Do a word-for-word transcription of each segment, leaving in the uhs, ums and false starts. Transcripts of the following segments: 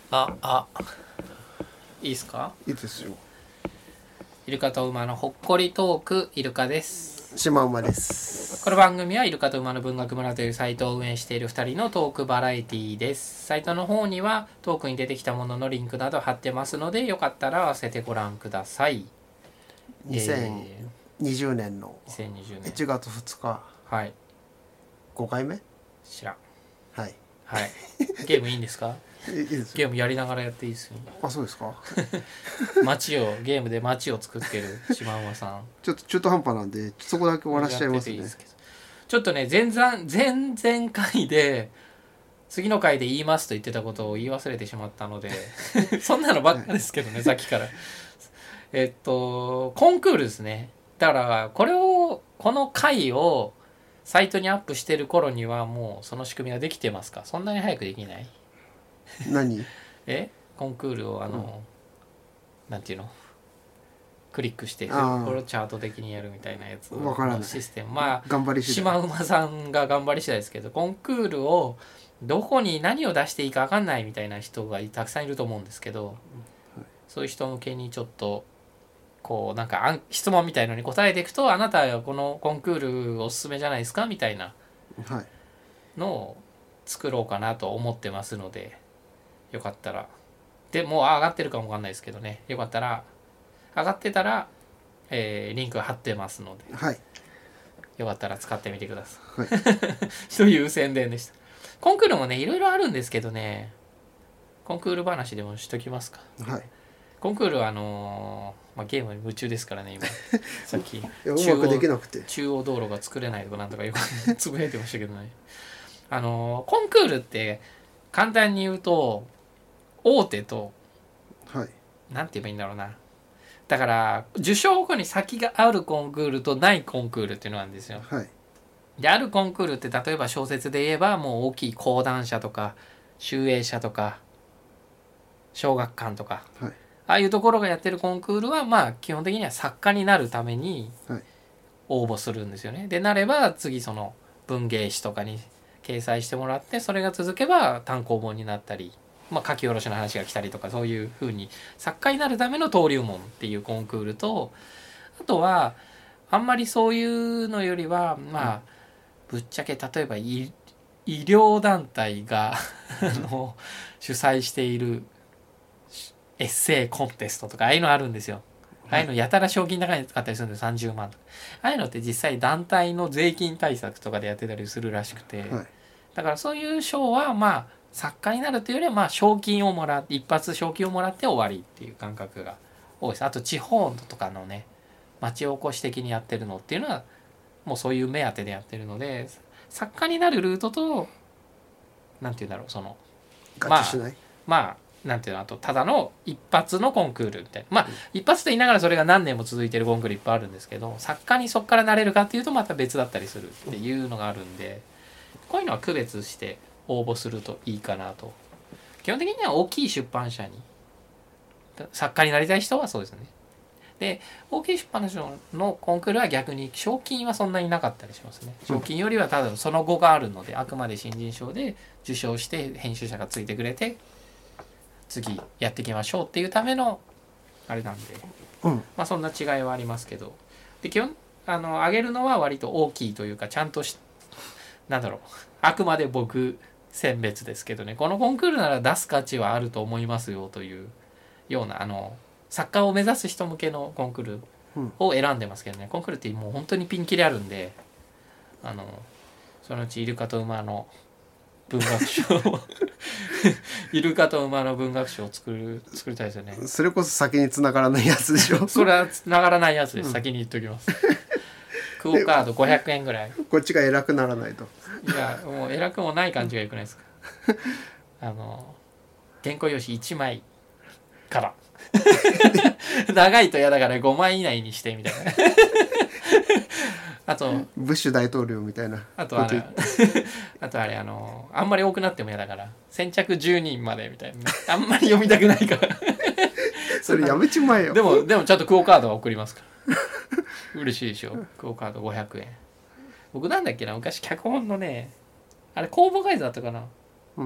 ああいいですか。 いいですよ。 イルカと馬のほっこりトーク、イルカです。 シマウマです。 この番組はイルカと馬の文学村というサイトを運営しているふたりのトークバラエティです。サイトの方にはトークに出てきたもののリンクなど貼ってますので、よかったら合わせてご覧ください。 にせんにじゅうねんのにせんにじゅうねんいちがつふつか、 はい、 ごかいめ。 知らん。 はい。 はいゲームいいんですか。 いいですよ。 ゲームやりながらやっていいですよ。 あ、そうですか。 街をゲームで街を作ってるシマウマさん、 ちょっと中途半端なんでそこだけ終わらしちゃいますね。 やってていいですけど、ちょっとね、前々前々回で次の回で言いますと言ってたことを言い忘れてしまったのでそんなのばっかですけどね、さっきからえっとコンクールですね。だからこれをこの回をサイトにアップしてる頃にはもうその仕組みはできてますか。そんなに早くできない？ 何？ えコンクールをあの、うん、なんていうの、クリックしてこれをチャート的にやるみたいなやつのシステム、まあ頑張りシマウマさんが頑張り次第ですけど、コンクールをどこに何を出していいか分かんないみたいな人がたくさんいると思うんですけど、はい、そういう人向けにちょっとこうなんか質問みたいのに答えていくと、あなたはこのコンクールおすすめじゃないですかみたいなのを作ろうかなと思ってますので、よかったら、でもう上がってるかも分かんないですけどね、よかったら上がってたら、えー、リンク貼ってますので、 はい、 よかったら使ってみてください、 はい、 という宣伝でした。コンクールもねいろいろあるんですけどね、コンクール話でもしときますか。 はい。 コンクールはあのーまあ、ゲームに夢中ですからね今さっきうまくできなくて中央道路が作れないとかなんとかよくつぶやいてましたけどね。あのー、コンクールって簡単に言うと大手と、 はい、 なんて言えばいいんだろうな、だから受賞後に先があるコンクールとないコンクールっていうのがあるんですよ。 はい、 であるコンクールって例えば小説で言えばもう大きい講談社とか集英社とか小学館とか、はい、ああいうところがやってるコンクールはまあ基本的には作家になるために応募するんですよね。でなれば次その文芸誌とかに掲載してもらって、それが続けば単行本になったり、まあ、書き下ろしの話が来たりとか、そういう風に作家になるための登竜門っていうコンクールと、あとはあんまりそういうのよりはまあぶっちゃけ例えば医療団体がの主催しているエッセイコンテストとか、ああいうのあるんですよ。ああいうのやたら賞金高いの使ったりするんでさんじゅうまんとか、ああいうのって実際団体の税金対策とかでやってたりするらしくて、はい、だからそういう賞はまあ作家になるというよりはまあ賞金をもらって一発賞金をもらって終わりっていう感覚が多いです。あと地方とかのね町おこし的にやってるのっていうのはもうそういう目当てでやってるので、作家になるルートとなんていうんだろう、その合致しない、 まあまあなんていうの、あとただの一発のコンクールみたいな、まあ一発と言いながらそれが何年も続いてるコンクールいっぱいあるんですけど、作家にそこからなれるかっていうとまた別だったりするっていうのがあるんで、こういうのは区別して応募するといいかなと。基本的には大きい出版社に作家になりたい人はそうですね。で大きい出版社のコンクールは逆に賞金はそんなになかったりしますね。賞金よりはただその後があるので、あくまで新人賞で受賞して編集者がついてくれて次やっていきましょうっていうためのあれなんで、うん、まあそんな違いはありますけど、で基本あの上げるのは割と大きいというか、ちゃんとしなんだろう、あくまで僕選別ですけどね、このコンクールなら出す価値はあると思いますよというような、あの作家を目指す人向けのコンクールを選んでますけどね、うん、コンクールってもう本当にピンキリあるんで、あのそのうちイルカと馬の文学賞イルカと馬の文学賞を作る作りたいですよね。 それこそ先に繋がらないやつでしょ。 それは繋がらないやつです、うん、先に言っときます。クオカードごひゃくえんぐらい。 こっちが偉くならないと。 いやもう偉くもない感じがよくないですか。あの原稿用紙いちまいから長いと嫌だからごまい以内にしてみたいな。あとブッシュ大統領みたいな。 あとあれあとあれあのあんまり多くなっても嫌だから先着じゅうにんまでみたいな、ね、あんまり読みたくないからそれやめちまえよ。 でもでもちゃんとクオカードは送りますから嬉しいでしょ。クオカードごひゃくえん。僕なんだっけな、昔脚本のねあれ公募会社だったかな、うん、公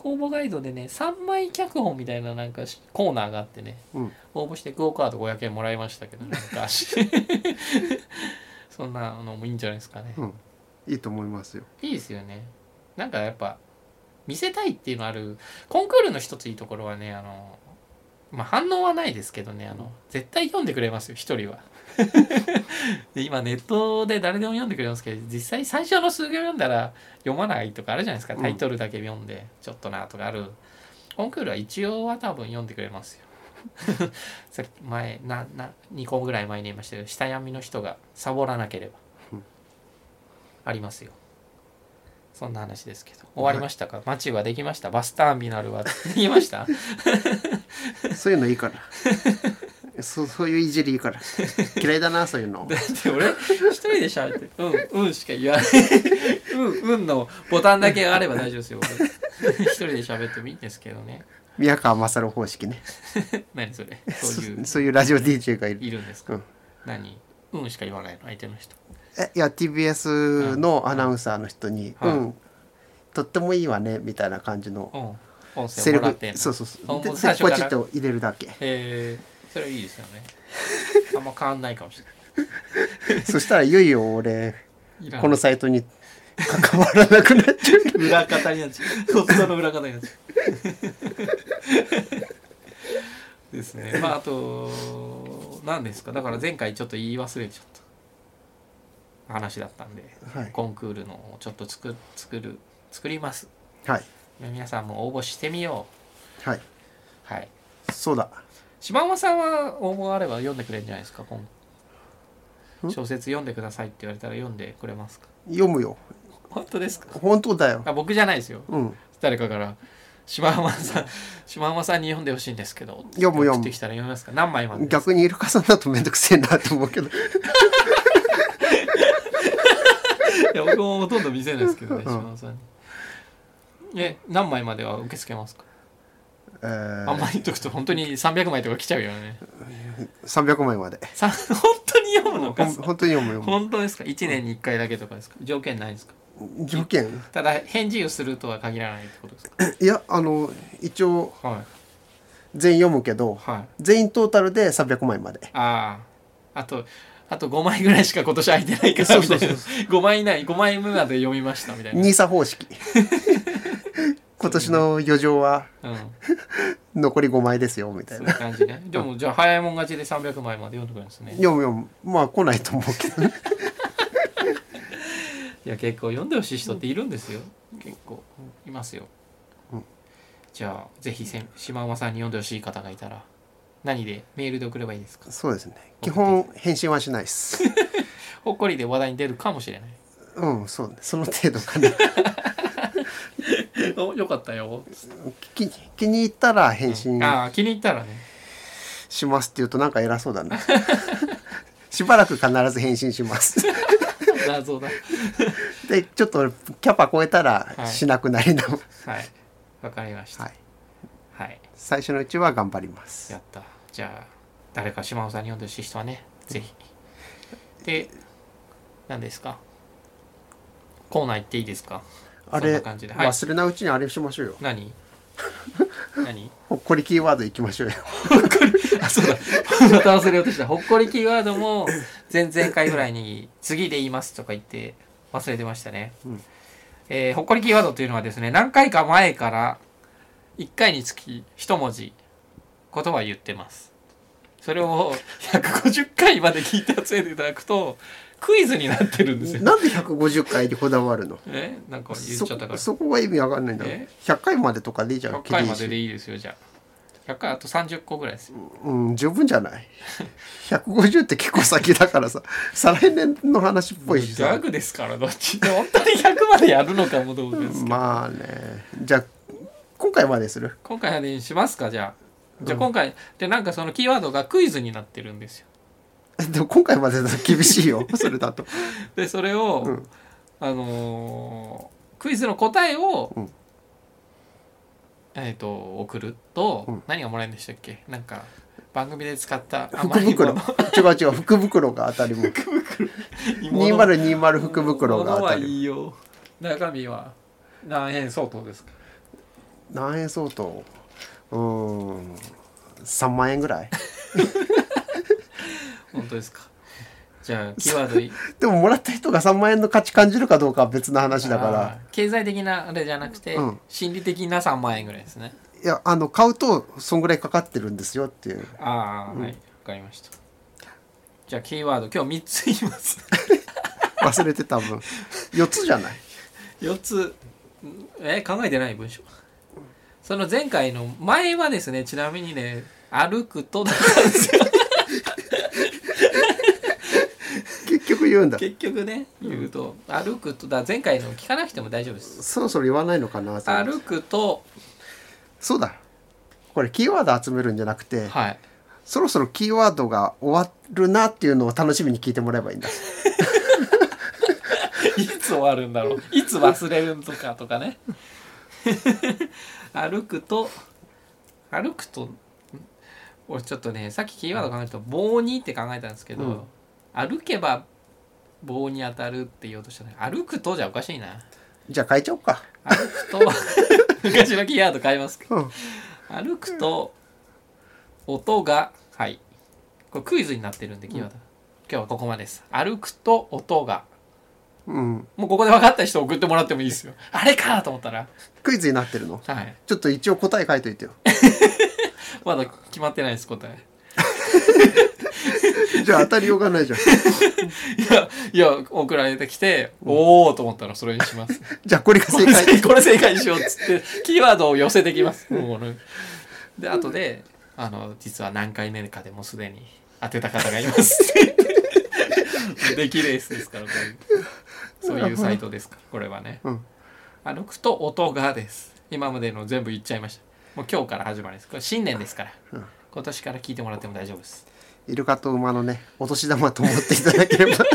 公募ガイドでねさんまい脚本みたいななんかコーナーがあってね、 うん、 応募してクオカードごひゃくえんもらいましたけどね昔そんなのもいいんじゃないですかね、 うん、いいと思いますよ。 いいですよね。なんかやっぱ見せたいっていうのある。コンクールの一ついいところはね、あのまあ反応はないですけどね、あの絶対読んでくれますよ一人はで今ネットで誰でも読んでくれますけど、実際最初の数行読んだら読まないとかあるじゃないですか。タイトルだけ読んでちょっとなとかある。コンクールは一応は多分読んでくれますよさっき前ななにこぐらい前に言いましたけど、下闇の人がサボらなければ、 うん、ありますよ。そんな話ですけど、終わりましたか？街はできました？バスターミナルはできましたそういうのいいからそ, そういういじりいいから嫌いだなそういうの。 だって俺一人で喋ってうんうんしか言わないうんうんのボタンだけあれば大丈夫ですよ一人で喋ってもいいんですけどね。 宮川勝方式ね何それ？そういうそ, そういうラジオ ディージェー がいるいるんですか、 うん、 何うんしか言わないの相手の人？ えいや ティービーエス のアナウンサーの人に「うん、うん、とってもいいわね」みたいな感じのセリフ、そうそうそうでポチッと入れるだけ。 えー、それはいいですよねあんま変わんないかもしれないそしたらいよいよ俺このサイトに関わらなくなっちゃう裏方になっちゃうそっちの裏方になっちゃうですね。まああと何ですか、だから前回ちょっと言い忘れちゃった話だったんで、はい、コンクールのをちょっと作作る作ります。 はい。 皆さんも応募してみよう。はい。 はい。 そうだ。 島尾さんは応募あれば読んでくれるんじゃないですか。小説読んでくださいって言われたら読んでくれますか？ 読むよ。 本当ですか？ 本当だよ。 あ、僕じゃないですよ。 うん。 誰かから島尾さん島尾さんに読んでほしいんですけど。 読む読む。 送ってきたら読みますか？何枚まで？ 逆にイルカさんだとめんどくせえなと思うけど。 いや僕もほとんど見せないですけどね、うん、島尾さんに。え、何枚までは受け付けますか？えー、あんまり言っとくと本当にさんびゃくまいとか来ちゃうよね。 さんびゃくまいまで。 さ本当に読むのか？ 本当に読む読む。 本当ですか？いちねんにいっかいだけとかですか？条件ないですか？ 条件？ ただ返事をするとは限らないってことですか？ いや、あの一応、はい、全員読むけど、はい、全員トータルでさんびゃくまいまで。ああ、あとあとごまいぐらいしか今年空いてないからみたいな。ごまい以内、ごまいめまで読みましたみたいな。 ニーサ方式。今年の余剰は、うん、残りごまいですよみたいな感じね。でもじゃあ早いもん勝ちでさんびゃくまいまで読んでくるんですね。 読む読む。まあ来ないと思うけど。いや結構読んでほしい人っているんですよ。結構いますよ。うん、じゃあぜひ島尾さんに読んでほしい方がいたら何でメールで送ればいいですか？ そうですね。基本返信はしないです。 ほっこりで話題に出るかもしれない。 うん、そうね。その程度かな。 よかったよ。 気, 気に入ったら返信、 うん、あ気に入ったらねしますって言うとなんか偉そうだな。しばらく必ず返信します。 謎だ。 でちょっとキャパ超えたらしなくなりな。はい、 はい、わかりました。はい、はい、 最初のうちは頑張ります。 やった。じゃあ誰か島尾さんに読んでほしい人はね、ぜひ。で、何ですか？コーナー行っていいですか？ あれ、はい、忘れないうちにあれしましょうよ。 何？何？ ほっこりキーワードいきましょうよ。 ほっこり、あ、そうだ。また忘れようとした。ほっこりキーワードも前々回ぐらいに次で言いますとか言って忘れてましたね。うん、えー、ほっこりキーワードというのはですね、何回か前からいっかいにつき一文字言葉を言ってます。それをひゃくごじゅっかいまで聞いて集めていただくとクイズになってるんですよ。 なんでひゃくごじゅっかいにこだわるの？ え、なんか言っちゃったから。 そ, そこが意味わかんないんだ。ひゃっかいまでとかでいいじゃん。 ひゃっかいまででいいですよ。じゃあひゃっかいあとさんじゅっこぐらいですよ。 うん、十分じゃない。ひゃくごじゅうって結構先だからさ、再来年の話っぽいしさ。 ギャグですからどっちで本当にひゃくまでやるのかもどうですか。 まあね。じゃあ今回までする？ 今回までにしますか。じゃあじゃあ今回、うん、でなんかそのキーワードがクイズになってるんですよ。 でも今回までだと厳しいよ。それだと。 でそれを、うん、あのー、クイズの答えを、うん、えっ、ー、と送ると、うん、何がもらえるんでしたっけ？なんか番組で使った福袋。違う違う福袋が当たりも。福袋。にせんにじゅう福袋が当たり。 いいよ。中身は何円相当ですか？ 何円相当、うーんさんまんえんぐらい本当ですか。じゃあキーワードでももらった人がさんまん円の価値感じるかどうかは別の話だから、 経済的なあれじゃなくて、うん、心理的なさんまん円ぐらいですね。 いや、あの買うとそんぐらいかかってるんですよっていう。 ああ、うん、はい、わかりました。じゃあキーワード今日みっつ言います忘れてた分よっつじゃない。 よっつえ考えてない文章。その前回の前はですね、ちなみにね、歩くとだったんですよ結局言うんだ。 結局ね言うと、うん、歩くとだ、前回の聞かなくても大丈夫です。 そろそろ言わないのかな。 歩くと、 そうだ、これキーワード集めるんじゃなくて、 はい、 そろそろキーワードが終わるなっていうのを楽しみに聞いてもらえばいいんだいつ終わるんだろう、いつ忘れるとかとかね歩くと歩くと俺ちょっとね、さっきキーワード考えたと棒にって考えたんですけど、うん、歩けば棒に当たるって言おうとしたら、歩くとじゃおかしいな。 じゃあ変えちゃおうか。 歩くと昔のキーワード変えますか、うん、歩くと音が、はい、これクイズになってるんでキーワード、うん、今日はここまでです。歩くと音が、うん、もうここで分かった人送ってもらってもいいですよ。あれかと思ったらクイズになってるの、 はい、 ちょっと一応答え書いといてよまだ決まってないです答えじゃあ当たりようがないじゃんいやいや送られてきて、うん、おおと思ったらそれにしますじゃあこれが正解これ正解にしようっつってキーワードを寄せてきますもう、ね、で後であの実は何回目かでもすでに当てた方がいます出来レースですから、これそういうサイトですからこれはね、うん、歩くと音がです。今までの全部言っちゃいました。もう今日から始まりです。これ新年ですから、うん、今年から聞いてもらっても大丈夫です。 イルカと馬のね、お年玉と思っていただければ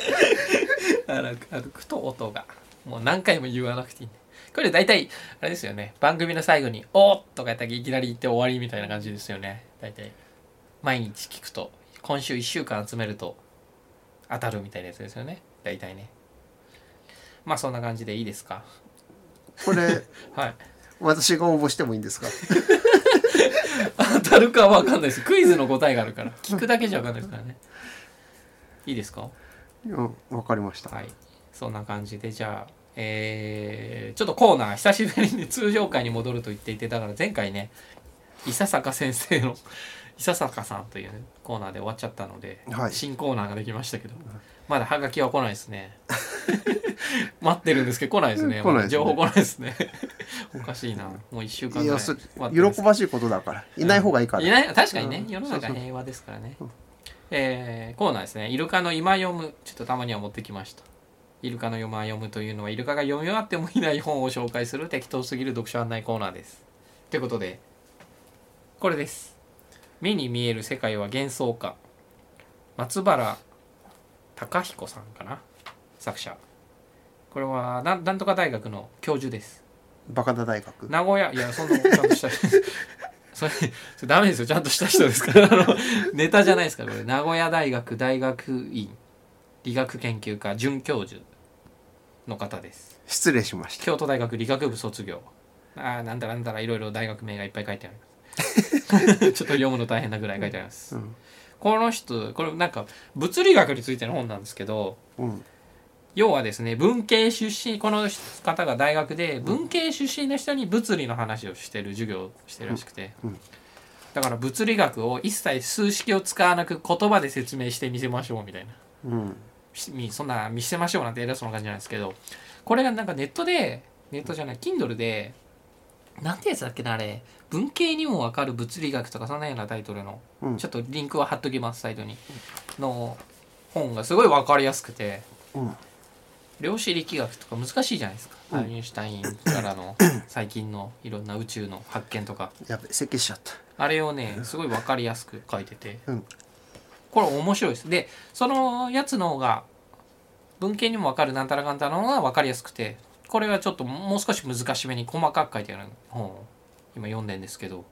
歩くと音が、もう何回も言わなくていい、ね、これ大体あれですよね、番組の最後におーっとかやったらいきなり言って終わりみたいな感じですよね。大体毎日聞くと、今週いっしゅうかん集めると当たるみたいなやつですよね、大体ね。まあそんな感じでいいですかこれ、 はい、 私が応募してもいいんですか当たるかは分かんないです。クイズの答えがあるから聞くだけじゃ分かんないですからね。いいですか。 うん、分かりました。 はい、そんな感じで、じゃあ、えー、ちょっとコーナー久しぶりに通常回に戻ると言っていて、だから前回ね、伊佐坂先生の伊佐坂さんという、ね、コーナーで終わっちゃったので、はい、新コーナーができましたけど、まだハガキは来ないですね待ってるんですけど来ないですね。 来ないですね、 情報来ないですねおかしいな、もういっしゅうかんぐらい。 いや、喜ばしいことだから、いない方がいいから、うん、 いない、確かにね、世の中平和ですからね。そうそう、えー、コーナーですね。イルカの今読む、ちょっとたまには持ってきました。イルカの今読むというのは、イルカが読み終わってもいない本を紹介する適当すぎる読書案内コーナーです。ということで、これです。目に見える世界は幻想か、松原貴彦さんかな、作者。これはななんとか大学の教授です。 バカダ大学、 名古屋、いやそんなちゃんとしたそれそれダメですよ、ちゃんとした人ですからあのネタじゃないですから。これ名古屋大学大学院理学研究科准教授の方です。 失礼しました。 京都大学理学部卒業。あ、なんだなんだらいろいろ大学名がいっぱい書いてありますちょっと読むの大変なぐらい書いてあります、うん、この人、これなんか物理学についての本なんですけど、うん、要はですね、文系出身、この方が大学で文系出身の人に物理の話をしてる授業をしてるらしくて、うんうん、だから物理学を一切数式を使わなく言葉で説明してみせましょうみたいな、うん、そんな見せましょうなんて偉そうな感じなんですけど、これがなんかネットで、ネットじゃない Kindle でなんてやつだっけな、あれ文系にも分かる物理学とかそんなようなタイトルの、うん、ちょっとリンクは貼っときますサイトにの本がすごい分かりやすくて、うん、量子力学とか難しいじゃないですか、うん、アインシュタインからの最近のいろんな宇宙の発見とかやべ設計しちゃった、 あれをねすごい分かりやすく書いてて、うん、これ面白いです。でそのやつの方が文系にも分かるなんたらかんたらの方が分かりやすくて、これはちょっともう少し難しめに細かく書いてある本を今読んでんですけど、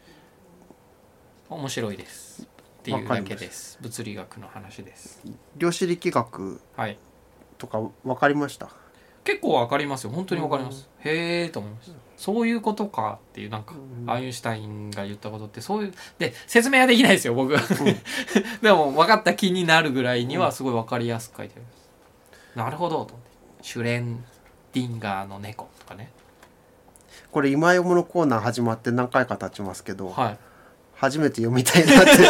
面白いですっていうだけです。物理学の話です。 量子力学とか分かりました、はい、 結構わかりますよ。本当にわかります、うん、へえと思いました。そういうことかっていう、なんか、うん、アインシュタインが言ったことってそういうで説明はできないですよ僕、うん、でも分かった気になるぐらいにはすごい分かりやすく書いてあります、うん、なるほどと思って。シュレンディンガーの猫とかね。 これ今読むのコーナー始まって何回か経ちますけど、 はい、 初めて読みたいなって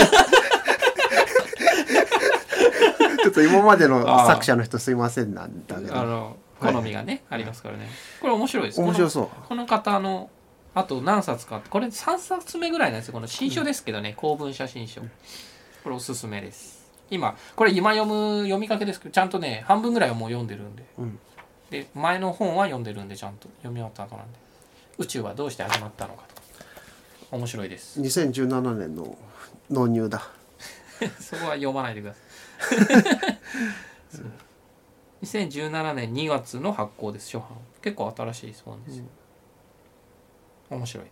ちょっと今までの作者の人すいませんなんだけど、 あの好みがね、はい、ありますからね。これ面白いです。 面白そう。 この、この方のあと何冊か、これさんさつめぐらいなんですよ。この新書ですけどね、うん、公文写真書。これおすすめです。今これ今読む読みかけですけど、ちゃんとね半分ぐらいはもう読んでるんで、うん、で前の本は読んでるんでちゃんと読み終わった後なんで、宇宙はどうして始まったのかと。面白いです。 にせんじゅうななねんの納入だそこは読まないでくださいにせんじゅうななねんにがつの発行です。初版結構新しい本ですよ、うん、面白いです。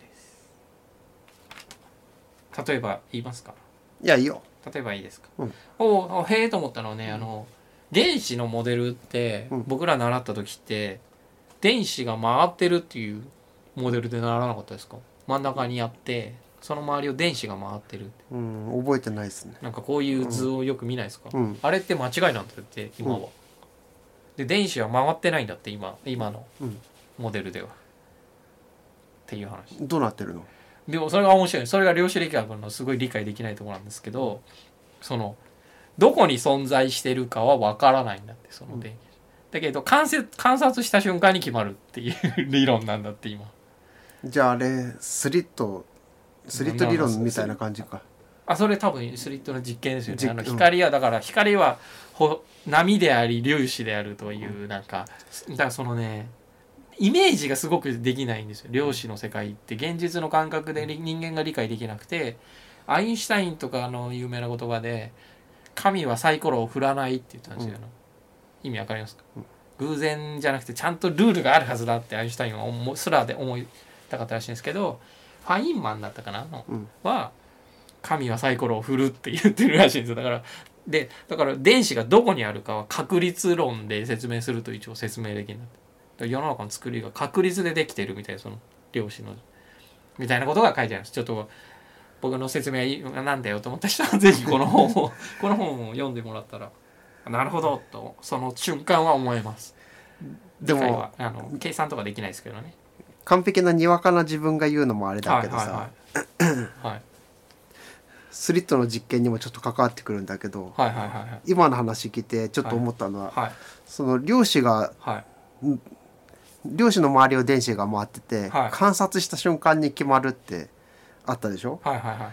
例えば言いますか。 いやいいよ。 例えばいいですか、 うん、 おへえと思ったのはね、うん、あの電子のモデルって、うん、僕ら習った時って電子が回ってるっていうモデルで習わなかったですか。真ん中にあってその周りを電子が回ってる。 うん、覚えてないですね。 なんかこういう図をよく見ないですか、 うん、 あれって間違いなんだって今は、うん、で電子は回ってないんだって今今のモデルでは、うん、っていう話。 どうなってるの。 でもそれが面白い。それが量子力学のすごい理解できないところなんですけど、そのどこに存在してるかは分からないんだってその電気、うん、だけど観察、観察した瞬間に決まるっていう理論なんだって今。 じゃああれスリットスリット理論みたいな感じか。 あ、それ多分スリットの実験ですよね。あの光はだから光はほ波であり粒子であるというなんか、だからそのねイメージがすごくできないんですよ。量子の世界って現実の感覚で人間が理解できなくて、アインシュタインとかの有名な言葉で神はサイコロを振らないって言ったんですよ、うん、意味わかりますか、うん、偶然じゃなくてちゃんとルールがあるはずだってアインシュタインはすらで思いたかったらしいんですけど、ファインマンだったかなの、うん、は神はサイコロを振るって言ってるらしいんですよ。だからでだから電子がどこにあるかは確率論で説明すると一応説明できる。世の中の作りが確率でできてるみたいな、その量子のみたいなことが書いてあるんです。ちょっと僕の説明なんだよと思った人はぜひこの本をこの本を読んでもらったらなるほどとその瞬間は思えます。でもあの計算とかできないですけどね。 完璧なにわかな自分が言うのもあれだけどさ、はいはいはいはい、スリットの実験にもちょっと関わってくるんだけど、 はいはいはいはい、 今の話聞いてちょっと思ったのは、 はいはい、 その量子が、はい、量子の周りを電子が回ってて、はい、観察した瞬間に決まるってあったでしょ、 はいはいはい、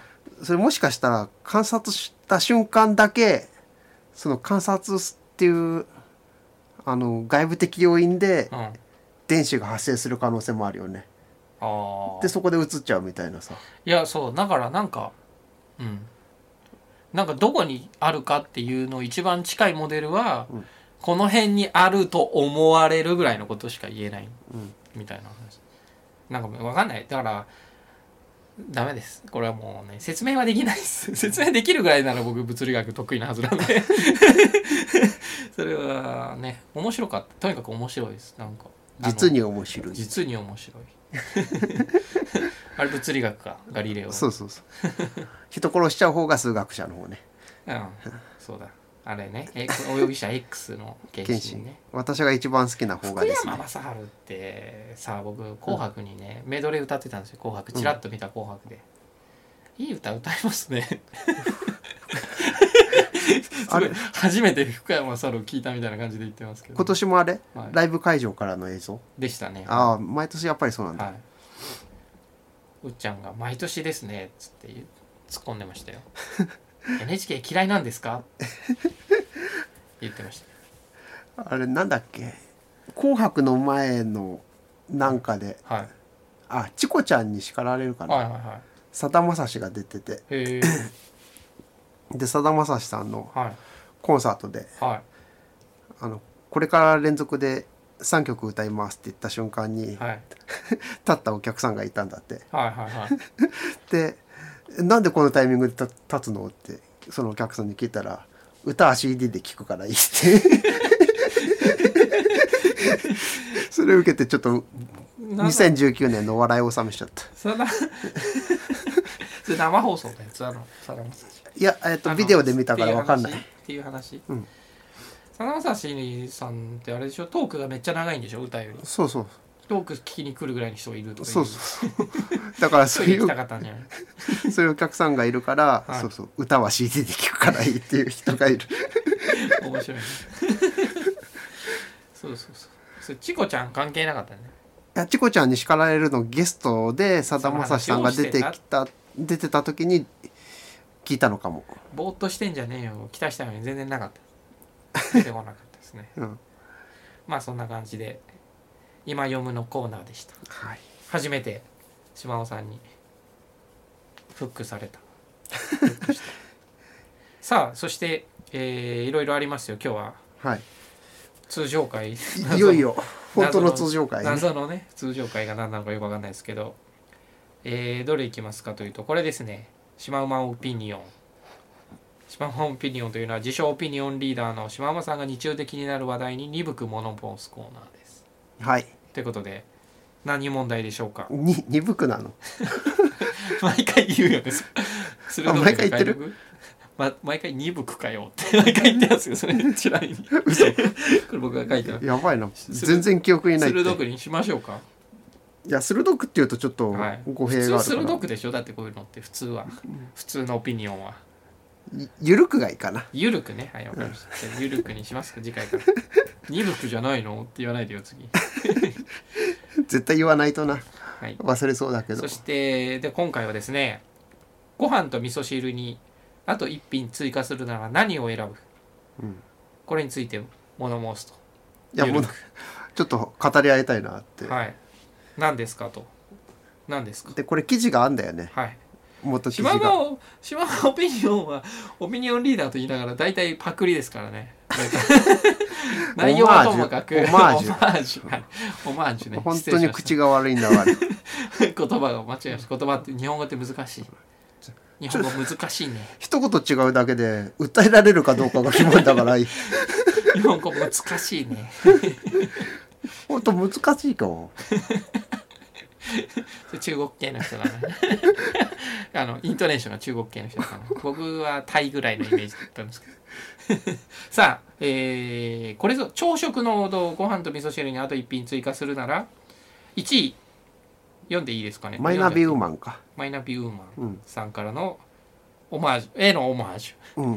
それもしかしたら観察した瞬間だけその観察っていうあの外部的要因で電子が発生する可能性もあるよね、うん、でそこで映っちゃうみたいなさ。 いやそうだからなんかうんなんかどこにあるかっていうの一番近いモデルは、うん、この辺にあると思われるぐらいのことしか言えない、うん、みたいな話。なんか分かんない。だからダメです。これはもうね説明はできないです。説明できるぐらいなら僕物理学得意なはずなんでそれはね面白かった。とにかく面白いです。なんか実に面白い。 実に面白い。あれ物理学かガリレオ。 そうそうそう。人殺しちゃう方が数学者の方ね。 うん、そうだ。あれね、お容疑者 X の検診ね。 私が一番好きな方がですね。福山雅治ってさ、僕紅白にね、うん、メドレー歌ってたんですよ。紅白チラッと見た紅白で。うん、いい歌歌いますね。あれ初めて福山雅治を聞いたみたいな感じで言ってますけど。 今年もあれ、はい、ライブ会場からの映像でしたね。 ああ、毎年やっぱりそうなんだ。はい、 うっちゃんが毎年ですねっつって突っ込んでましたよ。エヌエイチケー 嫌いなんですか言ってました。 あれなんだっけ、紅白の前のなんかで、はい、あチコちゃんに叱られるかな、さだまさしが出ててへでさだまさしさんのコンサートで、はい、あのこれから連続でさんきょく歌いますって言った瞬間に、はい、立ったお客さんがいたんだって、はいはいはい、でなんでこのタイミングで立つのってそのお客さんに聞いたら、歌は シーディー で聴くからいいってそれを受けてちょっとにせんじゅうきゅうねんの笑いを収めしちゃった。 それそれ生放送のやつあのさだまさし。 いや、えっとビデオで見たから分かんないっていう話。さだまさしさんってあれでしょ、トークがめっちゃ長いんでしょ、歌より。 そうそう。 トーク聞きに来るぐらいの人がいるとか。 そうそうそう。だからそういうそういうお客さんがいるから、はい、そうそう、歌は シーディー で聞くからいいっていう人がいる。 面白い、ね。そうそうそう。それチコちゃん関係なかったね。 いや、チコちゃんに叱られるのゲストでさだまさしさんが出てきた出てた時に聞いたのかも。 ぼーっとしてんじゃねえよ、期待したのに全然なかった。出てこなかったですね。うん、まあそんな感じで。今読むのコーナーでした、はい、初めて島尾さんにフックされたさあそして、えー、いろいろありますよ今日は、はい、通常会いよいよ本当の通常会、 ね、謎のね通常会が何なのかよく分かんないですけど、えー、どれいきますかというとこれですね。シマウマオピニオン。シマウマオピニオンというのは自称オピニオンリーダーの島尾さんが日常的になる話題に鈍く物申すコーナーです。 はい。 ということで何問題でしょうか。 に鈍くなの。 毎回言うよね。 それ毎回言ってる。 ま、毎回鈍くかよって毎回言ってますよそれちなみに。嘘。これ僕が書いた。 やばいな。全然記憶にないって。 鋭くにしましょうか。 いや鋭くっていうとちょっと語弊があるから。 普通鋭くでしょ。だってこういうのって普通は、うん、普通のオピニオンは。 ゆるくがいいかな。 ゆるくね。はいわかりました。ゆるくにしますか次回から。鈍くじゃないのって言わないでよ次。 絶対言わないとな、はい、忘れそうだけど。 そしてで今回はですね、ご飯と味噌汁にあと一品追加するなら何を選ぶ、うん、これについて物申すと。 いやもうちょっと語り合いたいなって。 はい。何ですかと。何ですか。 でこれ記事があんだよね。はい。元記事が。 島のオピニオンはオピニオンリーダーと言いながら大体パクリですからね。内容はともかくオマージュオマージュ、はい、オマージュね。 本当に口が悪いんだから言葉が間違えました。言葉って日本語って難しい。日本語難しいね。 一言違うだけで訴えられるかどうかが決まるんだから日本語難しいね。 本当難しいかも。 中国系の人だね。あのイントネーションが中国系の人だから、ね、僕はタイぐらいのイメージだったんですけど。さあ、えー、これぞ朝食の王道、ご飯と味噌汁にあと一品追加するならいちい読んでいいですかね。 マイナビウーマンか。 マイナビウーマンさんからのオマージュ、絵のオマージュ、うん、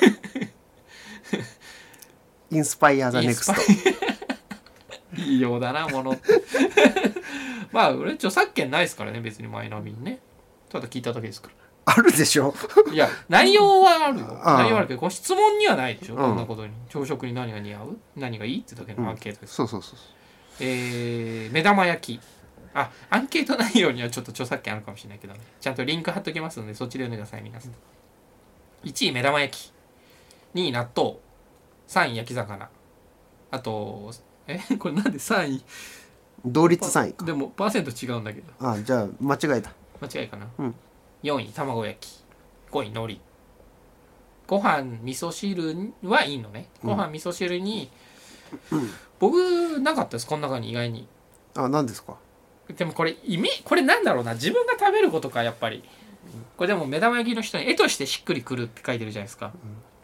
インスパイアザネクスト。 いいようだなものってまあ俺著作権ないですからね別にマイナビにね。ただ聞いただけですから。 あるでしょ。いや内容はあるよ。内容はあるけどご質問にはないでしょ。こんなことに朝食に何が似合う何がいいってだけのアンケートです、 うん、そうそうそう。 えー、目玉焼き。あアンケート内容にはちょっと著作権あるかもしれないけどね。ちゃんとリンク貼っときますのでそっちで読んでください皆さん。いちい目玉焼き、にい納豆、さんい焼き魚、あとえこれなんでさんい同率さんいか。 でもパーセント違うんだけど。 あじゃあ間違えた。 間違いかな、うん、よんい卵焼き、ごい海苔、ご飯味噌汁はいいのね。ご飯味噌汁に、うん、僕なかったですこの中に意外に。 あ何ですか。 でもこれイメこれなんだろうな、自分が食べることかやっぱり。これでも目玉焼きの人に絵としてしっくりくるって書いてるじゃないですか、うん、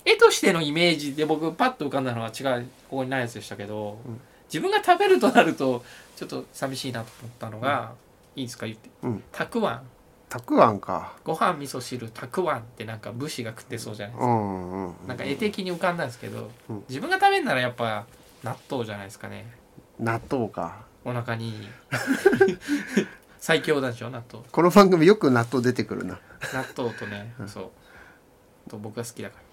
絵としてのイメージで僕パッと浮かんだのは違うここにないやつでしたけど、うん、自分が食べるとなるとちょっと寂しいなと思ったのが、うん、いいですか言って、うん、たくあん。 たくあんか。 ご飯味噌汁たくあんってなんか武士が食ってそうじゃないですか、うんうんうん、なんか絵的に浮かんだんですけど、うん、自分が食べるならやっぱ納豆じゃないですかね。 納豆か。 お腹にいい最強だでしょ納豆。 この番組よく納豆出てくるな。 納豆とね、うん、そうと僕が好きだから。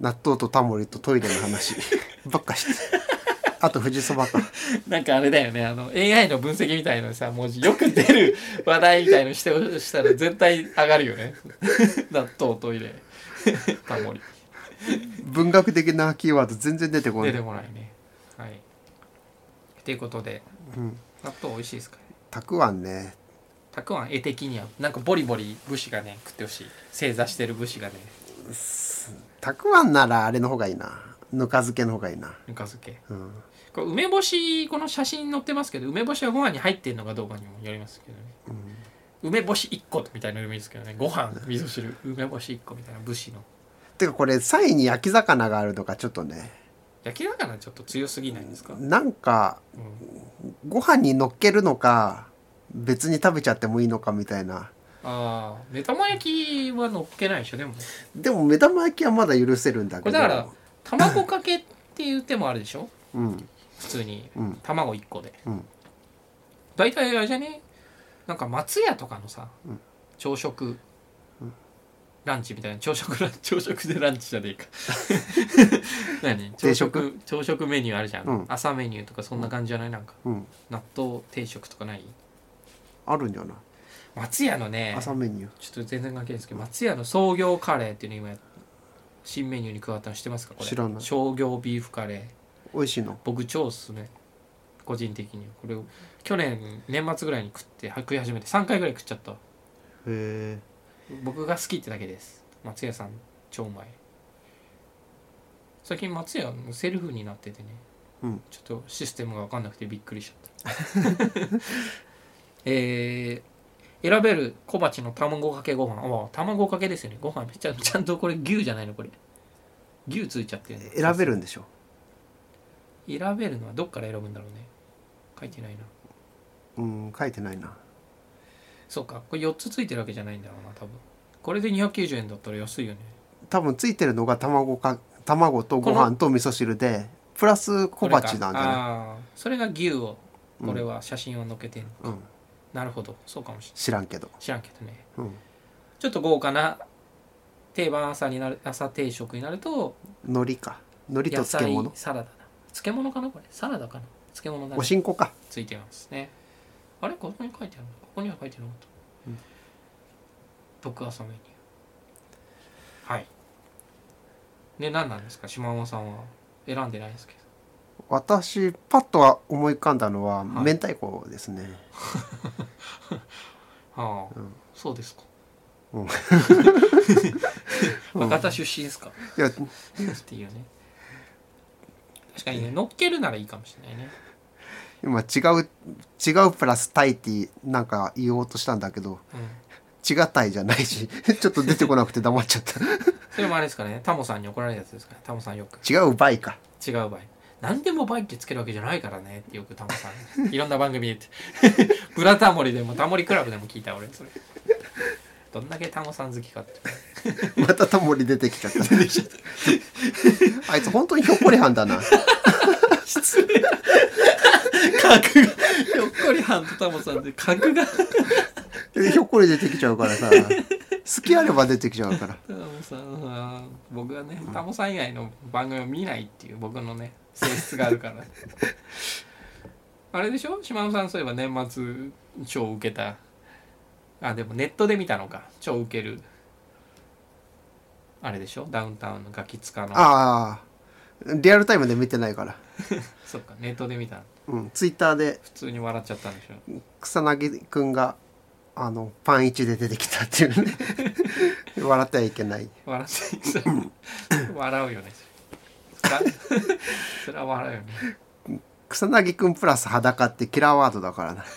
納豆とタモリとトイレの話ばっかしてあと富士そばか。 なんかあれだよね、あの エーアイ の分析みたいなさ文字よく出る話題みたいのしてしたら絶対上がるよね納豆トイレタモリ。 文学的なキーワード全然出てこない。 出てこないね。はい。ということで、うん、納豆美味しいですかね。 たくあんね。 たくあん絵的にはなんかボリボリ武士がね食ってほしい。正座してる武士がね。 たくあんならあれの方がいいな。ぬか漬けの方がいいな。 ぬか漬け。うん、 これ梅干しこの写真載ってますけど梅干しはご飯に入ってるのかどうかにもよりますけどね、うん、梅干しいっこみたいなのもいいですけどねご飯味噌汁梅干しいっこみたいな武士のてかこれさいに焼き魚があるのがちょっとね焼き魚ちょっと強すぎないんですかなんか、うん、ご飯に乗っけるのか別に食べちゃってもいいのかみたいなああ目玉焼きは乗っけないでしょでもでも目玉焼きはまだ許せるんだけどこれだから卵かけっていう手もあるでしょ、 うん、 普通に、うん、卵いっこで、 うん、 大体あれじゃねなんか松屋とかのさ、うん、朝食、うん、ランチみたいな朝食朝食でランチじゃねえか何朝食朝食メニューあるじゃん、うん、朝メニューとかそんな感じじゃないなんか、うん、納豆定食とかないあるんじゃない松屋のね朝メニューちょっと全然関係ないですけど松屋の創業カレーっていうの今新メニューに加わったの知ってますかこれ知らない創業ビーフカレー美味しいの僕超おすすめ個人的にこれを去年年末ぐらいに食って食い始めてさんかいぐらい食っちゃったへえ僕が好きってだけです松屋さん超うまい最近松屋セルフになっててね、うん、ちょっとシステムが分かんなくてびっくりしちゃったえー選べる小鉢の卵かけご飯あ卵かけですよねご飯めっちゃちゃんとこれ牛じゃないのこれ牛ついちゃってるの選べるんでしょ選べるのはどっから選ぶんだろうね書いてないなうん書いてないなそうかこれよっつついてるわけじゃないんだろうな多分これでにひゃくきゅうじゅうえんだったら安いよね多分ついてるのが卵か卵とご飯と味噌汁でプラス小鉢なんじゃないあそれが牛をこれは写真を載っけてるのか、うんうんなるほどそうかもしれない知らんけど知らんけどね、 うん、 ちょっと豪華な定番朝になる朝定食になると海苔か海苔と漬物サラダだ漬物かなこれサラダかな漬物だねおしんこかついてますねあれここに書いてあるのここには書いてなかった、うん、特朝メニューはいで何なんですか島尾さんは選んでないですけど私パッとは思い浮かんだのは明太子ですね、 はあ、うん、そうですか、 うん、 博多出身ですか、 いやっていうね確かにね乗っけるならいいかもしれないね今違う違うプラスタイティなんか言おうとしたんだけど、うん、違ったいじゃないしちょっと出てこなくて黙っちゃったそれもあれですかねタモさんに怒られるやつですかねタモさんよく違う倍か違う倍何でも倍ってつけるわけじゃないからねってよくタモさんいろんな番組で言ってブラタモリでもタモリクラブでも聞いた俺それどんだけタモさん好きかってまたタモリ出てきちゃった出てきちゃったあいつ本当にひょっこりはんだな失礼格がひょっこりはんとタモさんで格がひょっこり出てきちゃうからさ好きあれば出てきちゃうからタモさんは僕はねタモさん以外の番組を見ないっていう僕のね性質があるからあれでしょ島野さんそういえば年末超受けたあでもネットで見たのか超受けるあれでしょダウンタウンのガキ使のああリアルタイムで見てないからそっかネットで見たうんツイッターで普通に笑っちゃったんでしょ草薙くんがあのパンいちで出てきたっていうね笑ってはいけない笑って笑うよねそれは笑うよね草薙くんプラス裸ってキラーワードだからな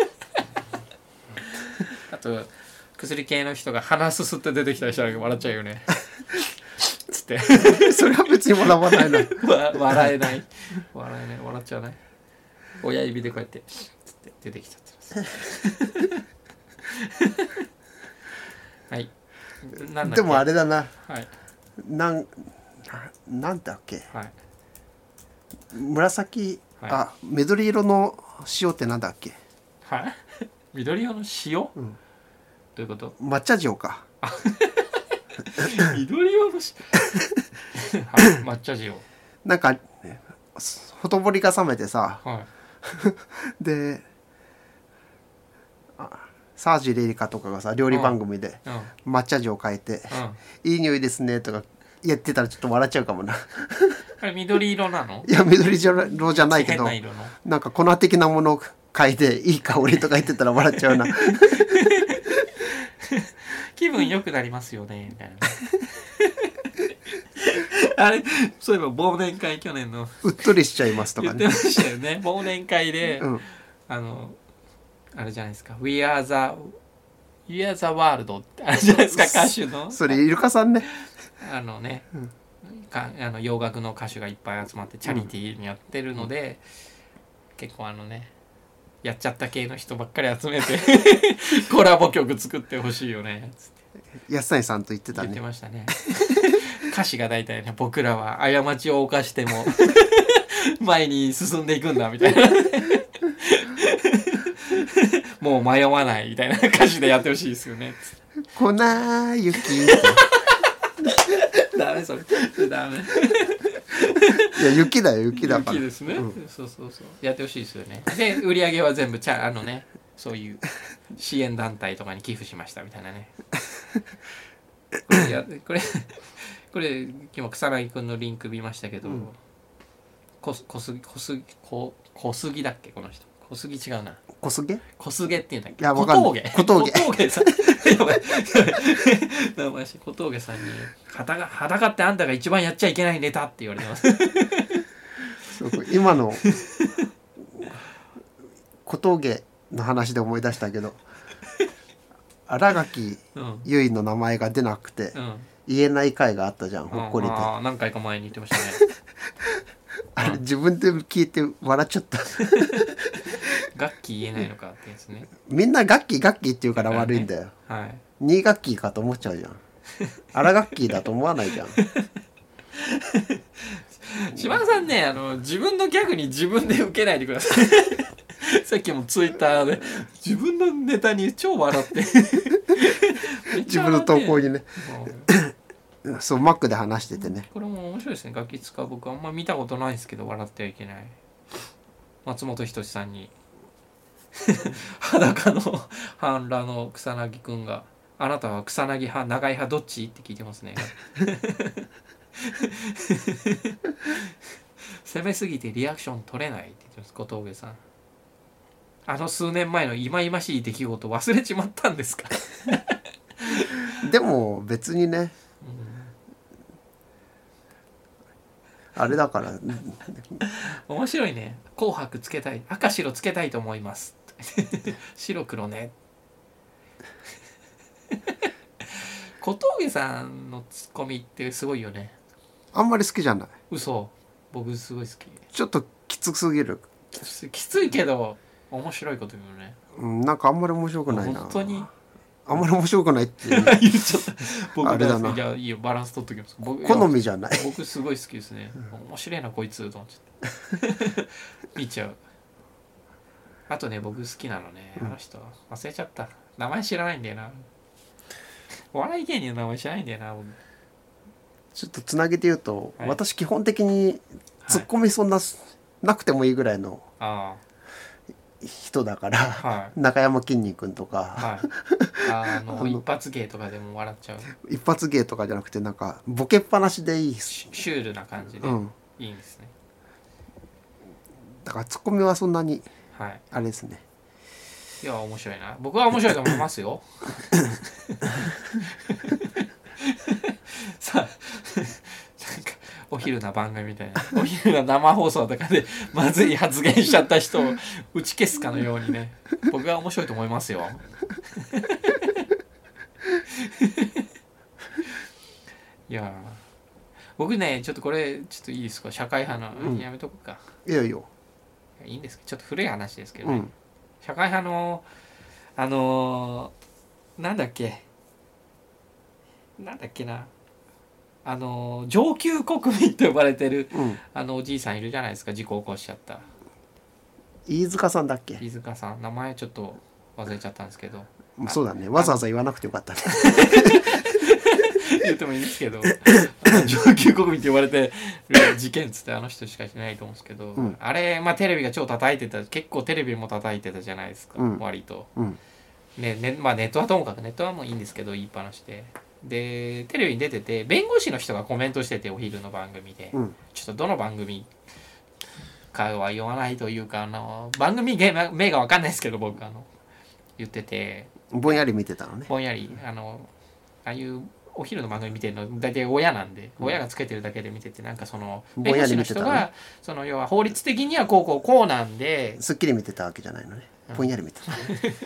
あと薬系の人が鼻すすって出てきたりしたら笑っちゃうよねつってそれは別に笑わないな笑えない笑えない笑っちゃわない親指でこうやってつって出てきちゃってますはいなんだっけでもあれだな、 はい、 なんなんだっけ、 はい、 紫、はい、あ緑色の塩ってなんだっけはい緑色の塩、うん、どういうこと抹茶塩か緑色の塩はい抹茶塩なんかほとぼりが冷めてさ、 はい、 であサージレリカとかがさ料理番組で抹茶塩変えて、うん、いい匂いですねとかやってたらちょっと笑っちゃうかもなあれ緑色なの？ いや緑色じゃないけどなんか粉的なものを変えていい香りとか言ってたら笑っちゃうな気分良くなりますよねみたいなあれそういえば忘年会去年のうっとりしちゃいますとかね言ってましたよね。忘年会で、 うん、 あのあれじゃないですか We are the We are the world ってあれじゃないですか、歌手のそれイルカさんね、 あのね、 うん、 かあの洋楽の歌手がいっぱい集まってチャリティーにやってるので、うん、結構あのねやっちゃった系の人ばっかり集めてコラボ曲作ってほしいよねつって安谷さんと言ってたね。 言ってましたね。歌詞が大体ね、僕らは過ちを犯しても前に進んでいくんだみたいなもう迷わないみたいな歌詞でやってほしいですよね。 粉雪ダメそれダメいや雪だよ雪だから雪ですね、うん、そうそうそうやってほしいですよね。で売り上げは全部ちゃあのねそういう支援団体とかに寄付しましたみたいなねこれやこれこれ今草薙くんのリンク見ましたけど、うん、小杉小杉小小杉だっけこの人。小杉違うな。 小菅小菅っていうんだっけ。 いやわかんない小峠小峠さんやばい名前し小峠さんに裸裸ってあんたが一番やっちゃいけないネタって言われてますそう今の小峠の話で思い出したけど新垣結衣の名前が出なくて、うん、言えない回があったじゃん、ほっこりと、 ああ何回か前に言ってましたねあれ、うん、自分で聞いて笑っちゃった楽器言えないのかってやつね。 みんな楽器楽器って言うから悪いんだよ、ね、はい、に楽器かと思っちゃうじゃん新楽器だと思わないじゃん島田さんね、あの自分のギャグに自分で受けないでくださいさっきもツイッターで自分のネタに超笑って自分の投稿にねそうマックで話しててね。 これも面白いですね。ガキ使う僕あんま見たことないですけど笑ってはいけない松本人志さんに裸の半裸の草薙くんがあなたは草薙派長い派どっちって聞いてますね攻めすぎてリアクション取れないって言ってます小峠さん。あの数年前の忌々しい出来事忘れちまったんですかでも別にね、うん、あれだから面白いね。紅白つけたい赤白つけたいと思います白黒ね小峠さんのツッコミってすごいよね。 あんまり好きじゃない。 嘘。僕すごい好き。 ちょっときつすぎる。 きつきついけど面白いこと言うよね。 うん、なんかあんまり面白くないな。 本当にあんまり面白くないって言っちゃった僕あれだな。 いやいいよバランス取っときます。僕好みじゃない。 僕すごい好きですね。面白いなこいつと思っちゃって見ちゃう。あとね僕好きなのね、あの人忘れちゃった。名前知らないんだよな。お笑い芸人の名前知らないんだよな僕。 ちょっとつなげて言うと、はい、私基本的にツッコミそんな、はい、なくてもいいぐらいの人だから、はい、中山きんに君とか、 はい、ああの一発芸とかでも笑っちゃう。 一発芸とかじゃなくてなんかボケっぱなしでいいシュールな感じで、うん、いいんですね。 だからツッコミはそんなにあれですね、はい 、いや面白いな。僕は面白いと思いますよさあなんかお昼な番組みたいなお昼な生放送とかでまずい発言しちゃった人を打ち消すかのようにね、僕は面白いと思いますよいや僕ねちょっとこれちょっといいですか、社会派の、うん、やめとくか。 いやいやいいんですけどちょっと古い話ですけどね、うん、社会派のあのー、なんだっけなんだっけなあの上級国民と呼ばれてる、うん、あのおじいさんいるじゃないですか、事故起こしちゃった。 飯塚さんだっけ。 飯塚さん、名前ちょっと忘れちゃったんですけど。 そうだね、わざわざ言わなくてよかったね言ってもいいんですけど上級国民と呼ばれてる事件っつってあの人しかしないと思うんですけど、うん、あれ、まあ、テレビが超叩いてた、結構テレビも叩いてたじゃないですか、うん、割と、うんねねまあ、ネットはともかくネットはもういいんですけど言いっぱなしででテレビに出てて弁護士の人がコメントしててお昼の番組で、うん、ちょっとどの番組かは言わないというかあの番組名が分かんないですけど僕あの言っててぼんやり見てたのね。 ぼんやりあのああいうお昼の番組見てるの大体親なんで、親がつけてるだけで見てて、なんかその弁護士の人がその要は法律的にはこうこうこうなんで、 すっきり見てたわけじゃないのね、ぼんやり見てた、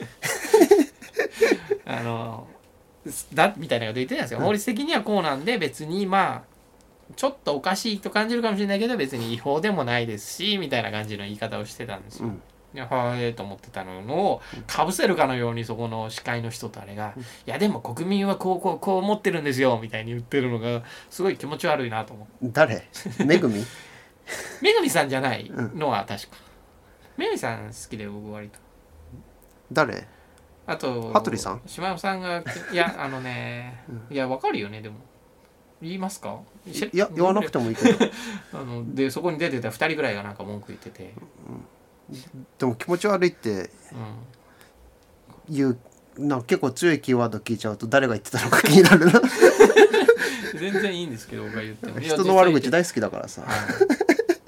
あのだみたいなこと言ってたんですよ、うん、法律的にはこうなんで別にまあちょっとおかしいと感じるかもしれないけど別に違法でもないですしみたいな感じの言い方をしてたんですよ、うん、いやはえと思ってたのをかぶせるかのようにそこの司会の人とあれが、うん、いやでも国民はこうこうこう思ってるんですよみたいに言ってるのがすごい気持ち悪いなと思って。 誰？めぐみ？ めぐみさんじゃないのは確か、うん、めぐみさん好きで僕割と。 誰？ あと羽鳥さん？ 島尾さんがいやあのね、うん、いやわかるよねでも言いますか？ いや言わなくてもいいけどあのでそこに出てたふたりぐらいがなんか文句言ってて、 うん、でも気持ち悪いっていう、うん、なんか結構強いキーワード聞いちゃうと誰が言ってたのか気になるな全然いいんですけど僕が言っても人の悪口大好きだからさ、はい、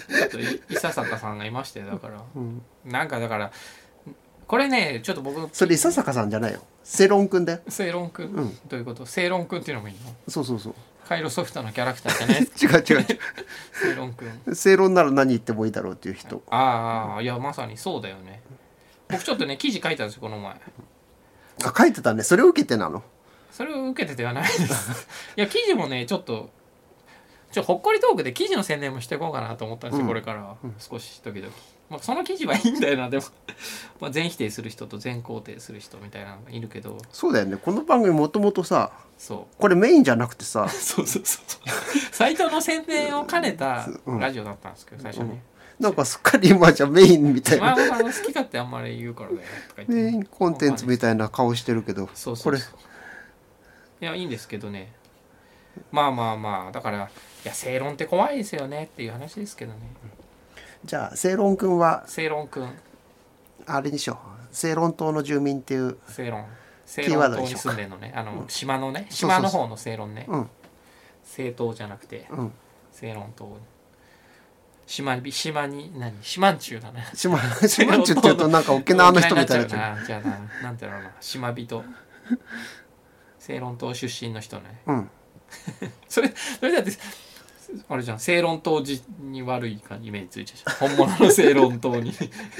ちょっと伊佐坂さんがいましてだから、うん、なんかだからこれねちょっと僕それ伊佐坂さんじゃないよ、正論くんだよ。 正論くん、うん、どういうこと？正論くんっていうのもいいの？ そうそうそう、 カイロソフトのキャラクターじゃない違う違う違う正論くん、 正論なら何言ってもいいだろうっていう人。 ああ、いやまさにそうだよね。僕ちょっとね記事書いたんですよこの前。 あ、書いてたね。それを受けてなの？ それを受けてではないですいや記事もねちょっとちょほっこりトークで記事の宣伝もしていこうかなと思ったんですよ、うん、これから、うん、少し時々、まあ、その記事はいいんだよなでもまあ全否定する人と全肯定する人みたいなのがいるけど、 そうだよね。この番組もともとさ、 そうこれメインじゃなくてさそうそうそうサイトの宣伝を兼ねたラジオだったんですけど、最初に、うん、 なんかすっかり今じゃメインみたいな、 島尾さんが好き勝手あんまり言うからだよとか言ってメインコンテンツみたいな顔してるけど、 そうそうそう、これいやいいんですけどね、まあまあまあだからいや正論って怖いですよねっていう話ですけどね。 じゃあ正論くんは正論くんあれにしよう、正論島の住民っていう正論正論島に住んでるのね、あの、うん、島のね島の方の正論ね、うん、正島じゃなくて、うん、正論島島に島に何島んちゅうだね島島んちゅうって言うとなんか沖縄の人みたいなじゃあななんていうのな島人正論島出身の人ね、うんそれそれだってあれじゃん、正論島に悪い感じイメージついちゃう本物の正論島に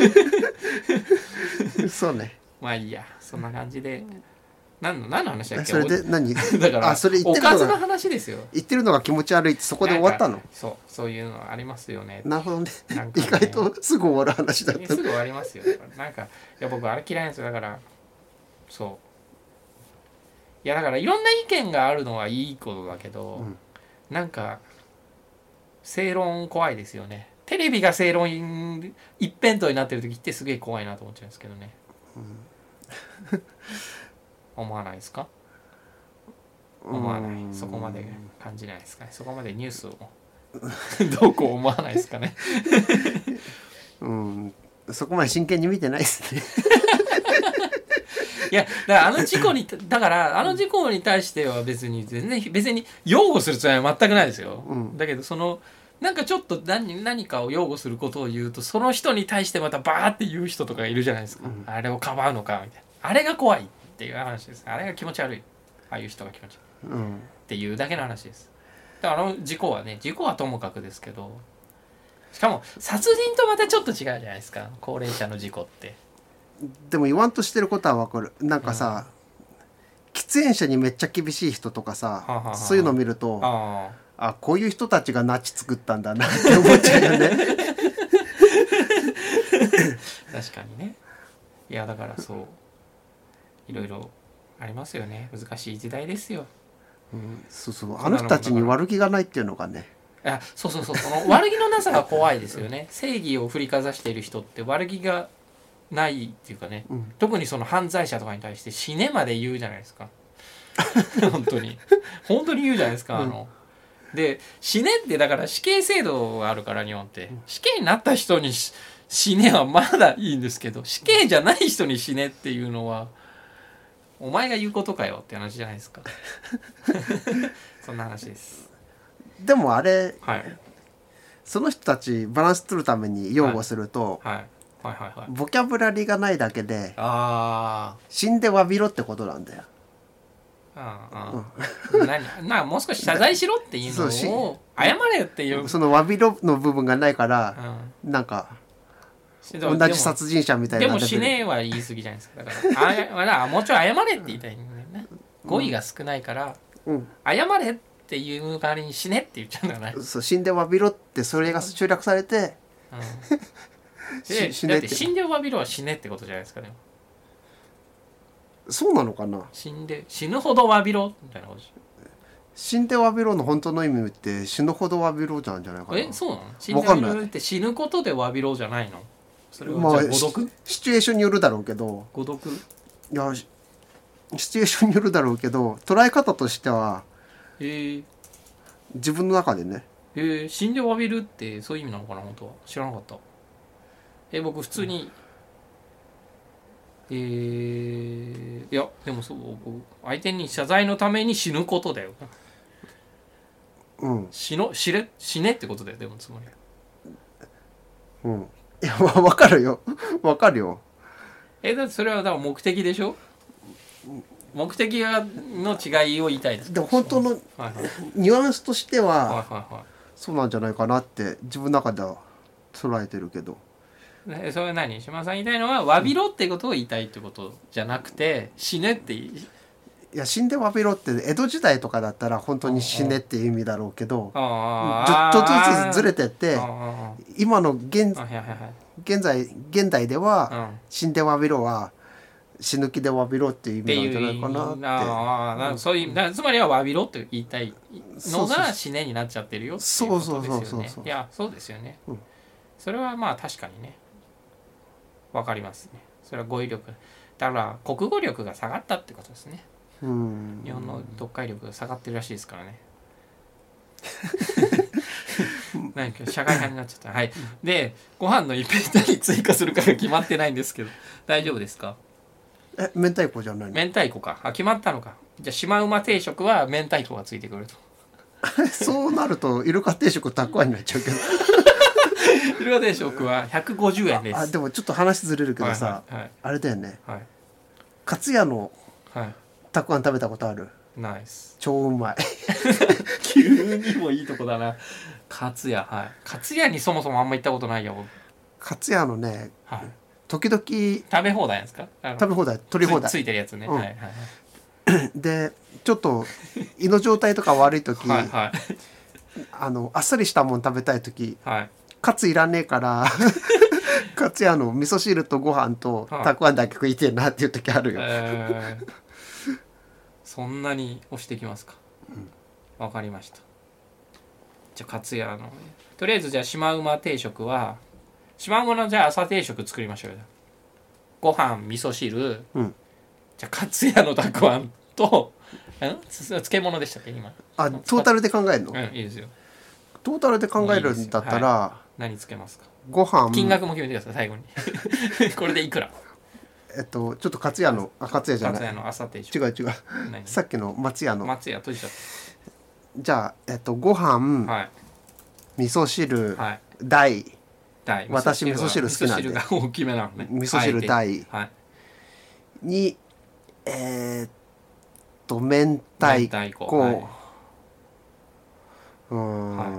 そうね、 まあいいや、そんな感じで何の何の話だっけ。 それで何だからあそれ言ってるのがおかずの話ですよ。 言ってるのが気持ち悪いってそこで終わったの。 そうそういうのありますよね。 なるほどね。 なんかね意外とすぐ終わる話だった。 すぐ終わりますよ。なんかいや僕あれ嫌いなんですよ。だからそういやだからいろんな意見があるのはいいことだけど、うん、なんか正論怖いですよね。テレビが正論一辺倒になってる時ってすげえ怖いなと思っちゃうんですけどね、うん、思わないですか？思わない、そこまで感じないですかね。そこまでニュースをどうこう思わないですかねうん、そこまで真剣に見てないですねいやだからあの事故にだからあの事故に対しては別に全然別に擁護するつもりは全くないですよ、うん、だけどそのなんかちょっと 何, 何かを擁護することを言うとその人に対してまたバーって言う人とかいるじゃないですか、うん、あれをかばうのかみたいな、あれが怖いっていう話です。あれが気持ち悪い、ああいう人が気持ち悪い、うん、っていうだけの話です。だからあの事故はね、事故はともかくですけど、しかも殺人とまたちょっと違うじゃないですか、高齢者の事故って。 でも言わんとしてることは分かる。なんかさ、うん、喫煙者にめっちゃ厳しい人とかさ、はははそういうの見ると、ああこういう人たちがナチ作ったんだなって思っちゃうよね確かにね。いやだからそういろいろありますよね。難しい時代ですよ、 うん、そうそう、あの人たちに悪気がないっていうのがね、 いやそうそうそう、その悪気のなさが怖いですよね正義を振りかざしている人って悪気がないっていうかね、うん、特にその犯罪者とかに対して死ねまで言うじゃないですか本当に本当に言うじゃないですか、うん、あので死ねってだから死刑制度があるから日本って、うん、死刑になった人に死ねはまだいいんですけど、死刑じゃない人に死ねっていうのはお前が言うことかよって話じゃないですかそんな話です。 でもあれ、はい、その人たちバランス取るために擁護すると、はいはいはいはいはい、ボキャブラリーがないだけであ死んで詫びろってことなんだよ。 ああ、うん、何なもう少し謝罪しろっていうのを謝れっていうその詫びろの部分がないから、うん、なんか同じ殺人者みたいなでも死ねは言い過ぎじゃないですか。だからあもうちょい謝れって言いたいんだよね。語彙が少ないから、うん、謝れっていう代わりに死ねって言っちゃうんだからね。 そう死んで詫びろってそれが集約されて、 うん、で死ねってだって死んで詫びろは死ねってことじゃないですかね。 そうなのかな。 死んで死ぬほど詫びろみたいなこと。 死んで詫びろの本当の意味って死ぬほど詫びろなんじゃないかな。 えそうなの？死んで詫びろって死ぬことで詫びろじゃないの？それはじゃあ誤読、まあ、 シチュエーションによるだろうけど。 誤読？いやシチュエーションによるだろうけど捉え方としては、えー、自分の中でね、 えー、死んで詫びるってそういう意味なのかな。本当は知らなかった。えー、僕普通に、うんえー、いやでもそう相手に謝罪のために死ぬことだよ、うん、死の死れ死ねってことだよ。でもつまりうんいや分かるよ分かるよ。 えだってそれはだから目的でしょ。目的の違いを言いたいです。 でも本当のニュアンスとしてはそうなんじゃないかなって自分の中では捉えてるけど。 それは何島田さん言いたいのは詫びろってことを言いたいってことじゃなくて死ねっていや死んで詫びろって江戸時代とかだったら本当に死ねっていう意味だろうけどちょっとずつずれてって今の 現, 現在現代では死んで詫びろは死ぬ気で詫びろっていう意味なんじゃないかなって。 ああそういうだつまりは詫びろって言いたいのが死ねになっちゃってるよっていうことですよね。いやそうですよね、うん、それはまあ確かにねわかりますね。それは語彙力だから国語力が下がったってことですね。うん日本の読解力が下がってるらしいですからねなんか社会派になっちゃった。はいでご飯の一品何追加するかが決まってないんですけど大丈夫ですか。 え明太子じゃないの。 明太子か。あ決まったのか。じゃあシマウマ定食は明太子がついてくるとそうなるとイルカ定食たくあんになっちゃうけどイルカ定食はひゃくごじゅうえんです。 ああでもちょっと話ずれるけどさ、はいはいはい、あれだよね、はい、かつやのたくあん食べたことある。 ナイス超うまい急にもいいとこだな。かつやはいかつやにそもそもあんま行ったことないよ。 かつやのね、はい、時々食べ放題ですか。 食べ放題取り放題つ, ついてるやつね、うん、はいはいはいでちょっと胃の状態とか悪い時はい、はい、あのあっさりしたもん食べたい時、はい、カツいらねえからカツ屋の味噌汁とご飯とたくあんだけ食いてえなっていう時あるよ、えー、 そんなに押してきますか。わ、うん、かりました。じゃあカツ屋のとりあえずじゃあシマウマ定食はシマウマのじゃあ朝定食作りましょうよ。ご飯味噌汁、うん、じゃあカツ屋のたくあんとん漬物でしたっけ今。 あトータルで考えるの、うん、 いいですよ。 トータルで考えるんだったら、はい、 何つけますか。 ご飯金額も決めてください最後にこれでいくら。 えっとちょっと勝屋のあ勝屋じゃない勝屋の朝定食。 違う違うさっきの松屋の松屋閉じちゃった。 じゃあえっとご飯、はい、味噌汁、はい、大大私味噌汁好きなんで味噌汁が大きめなのね。味噌汁大、はい、にえー、っと明太子、明太子、はい、うーん、はい、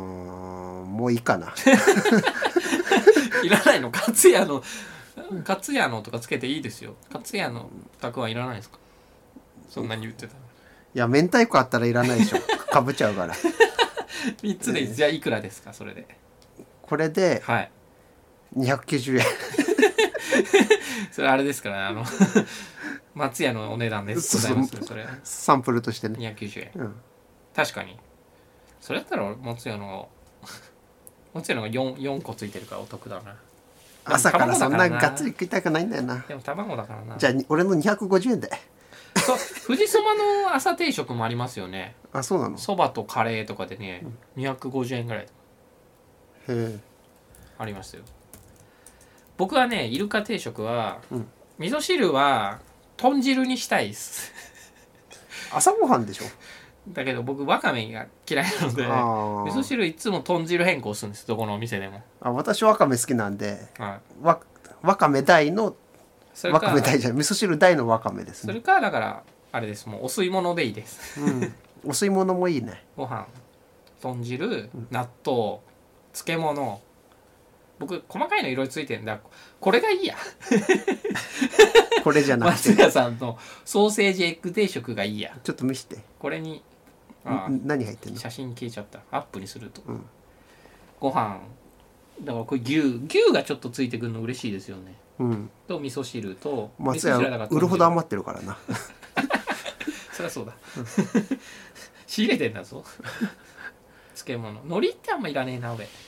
もういいかな。 いらないの。かつやのかつやのとかつけていいですよ。かつやのたくはいらないですか。そんなに言ってたら。いや明太子あったらいらないでしょ。かぶっちゃうから。 みっつでいい。じゃあいくらですかそれで。 これでにひゃくきゅうじゅうえん。 それあれですから、ね、あの松屋のお値段ですございます。それサンプルとしてねにひゃくきゅうじゅうえん、うん、確かにそれだったら松屋の松屋のが 4, 4個ついてるからお得だな。 朝からそんながっつり食いたくないんだよな。 でも卵だからな。 じゃあ俺のにひゃくごじゅうえんで。 富士そばの朝定食もありますよね。 あそうなの。 そばとカレーとかでね、うん、にひゃくごじゅうえんぐらいへえありますよ。僕はねイルカ定食は、うん、味噌汁は豚汁にしたいです。 朝ごはんでしょ。 だけど僕わかめが嫌いなので味噌汁いつも豚汁変更するんです。どこのお店でも。 あ私わかめ好きなんで、はい、わ, わかめ大のわかめ大じゃない味噌汁大のわかめですね。 それかだからあれです。もうお吸い物でいいです、 うん、お吸い物もいいね。 ご飯、豚汁、納豆、漬物。僕細かいのいろいろついてるんだ。これがいいやこれじゃなくて松屋さんのソーセージエッグ定食がいいや。 ちょっと見せて。 これにあ何入ってんの？ 写真消えちゃった。アップにすると、 うん、 ご飯だからこれ牛牛がちょっとついてくるの嬉しいですよね、 うん、 と味噌汁と松屋売るほど余ってるからなそりゃそうだ仕入れてんだぞ漬物。海苔ってあんまいらねえな俺。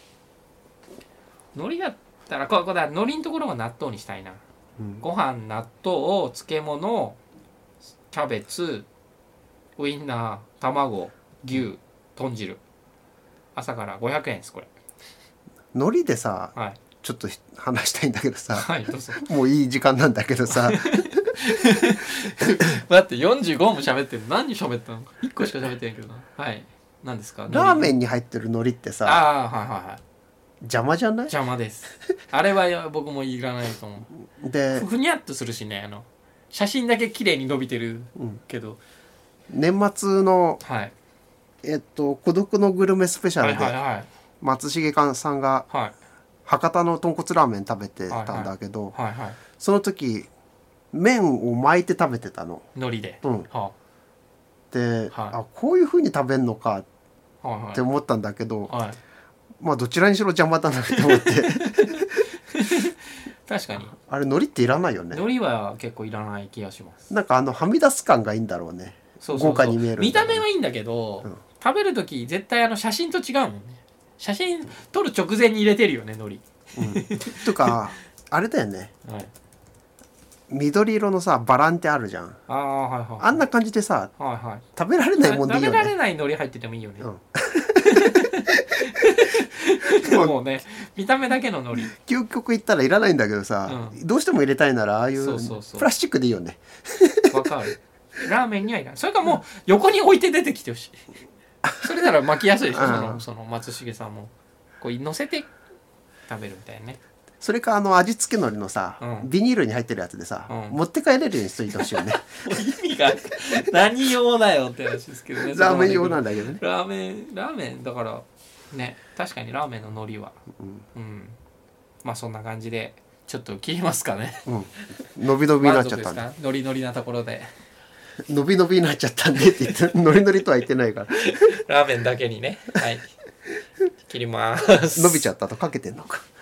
海苔だったらここだ、海苔のところは納豆にしたいな、うん、ご飯、納豆、漬物、キャベツ、ウインナー、卵、牛、豚汁。朝からごひゃくえんですこれ。 海苔でさ、はい、ちょっと話したいんだけどさ、はい、どうぞ。もういい時間なんだけどさだってよんじゅうごも喋ってる。何喋ったの？いっこしか喋ってないけどな。はい。何ですか？ ラーメンに入ってる海苔ってさ、 ああ、はいはいはい。 邪魔じゃない？ 邪魔です。あれは僕もいらないと思う。で、ふにゃっとするしね、あの写真だけ綺麗に伸びてるけど、 うん、年末の、はい、えっと孤独のグルメスペシャルで、はいはいはい、松重さんが、はい、博多の豚骨ラーメン食べてたんだけど、はいはいはいはい、その時麺を巻いて食べてたの。 海苔で。 うん。はあ、で、はい、あこういう風に食べるのかって思ったんだけど、はいはい、まあどちらにしろ邪魔だなと思って確かにあれ海苔っていらないよね。 海苔は結構いらない気がします。 なんかあのはみ出す感がいいんだろうね。そうそうそう、豪華に見える、ね、 見た目はいいんだけど、うん、食べる時絶対あの写真と違うもんね。写真撮る直前に入れてるよね海苔、 うん、とかあれだよね、はい、緑色のさバランってあるじゃん。あ、はいはい、あんな感じでさ、はいはい、食べられないもんでいいよね。 食べられない海苔入っててもいいよね、うんもうね見た目だけの海苔究極言ったらいらないんだけどさ、うん、どうしても入れたいならああいうプラスチックでいいよね。 わかる。ラーメンにはいらない。それかもう横に置いて出てきてほしい。それなら巻きやすいでしょ、その、その松重さんもこう乗せて食べるみたいなね。 それかあの味付け海苔のさ、うん、ビニールに入ってるやつでさ、うん、持って帰れるようにしといてほしいよね。 意味が何用だよって話ですけどね。 ラーメン用なんだけどね。 ラーメンラーメンだからね、確かにラーメンの海苔は、うんうん、まあそんな感じでちょっと切りますかね、うん、 伸び伸びになっちゃったんで。 ノリノリなところで伸び伸びになっちゃったんでって言ってノリノリとは言ってないからラーメンだけにね、はい、切ります。 伸びちゃったとかけてんのか。